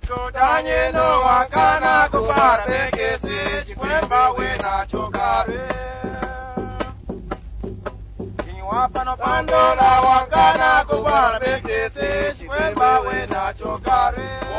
Tanye no wakana kubara bekesi chikwemba wena chokare. Wapano pandola wakana kubara bekesi chikwemba wena chokare.